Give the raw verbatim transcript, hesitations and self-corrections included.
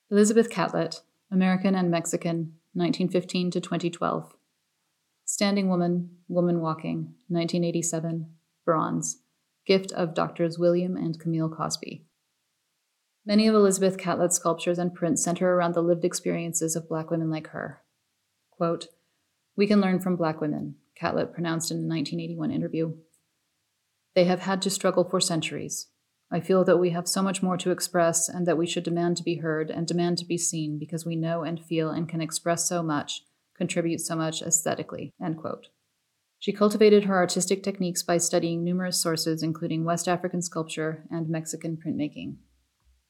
Elizabeth Catlett, American and Mexican, nineteen fifteen to twenty twelve. Standing Woman, Woman Walking, nineteen eighty-seven, bronze, gift of Doctors William and Camille Cosby. Many of Elizabeth Catlett's sculptures and prints center around the lived experiences of Black women like her. Quote, "We can learn from Black women," Catlett pronounced in a nineteen eighty-one interview. "They have had to struggle for centuries. I feel that we have so much more to express and that we should demand to be heard and demand to be seen because we know and feel and can express so much, contribute so much aesthetically," end quote. She cultivated her artistic techniques by studying numerous sources, including West African sculpture and Mexican printmaking.